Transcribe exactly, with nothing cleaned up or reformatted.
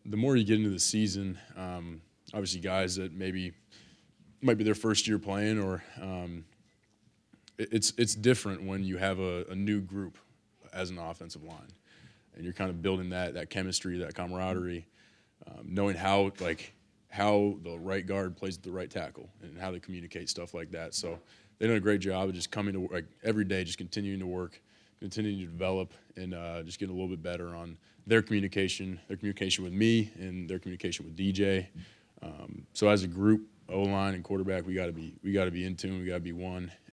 the more you get into the season, um, obviously guys that maybe might be their first year playing, or um, it, it's it's different when you have a, a new group as an offensive line, and you're kind of building that that chemistry, that camaraderie, um, knowing how like how the right guard plays the right tackle and how they communicate stuff like that. So they done a great job of just coming to work like, every day, just continuing to work, continuing to develop, and uh, just getting a little bit better on their communication, their communication with me, and their communication with D J. Um, so as a group, O line and quarterback, we got to be we got to be in tune. We got to be one,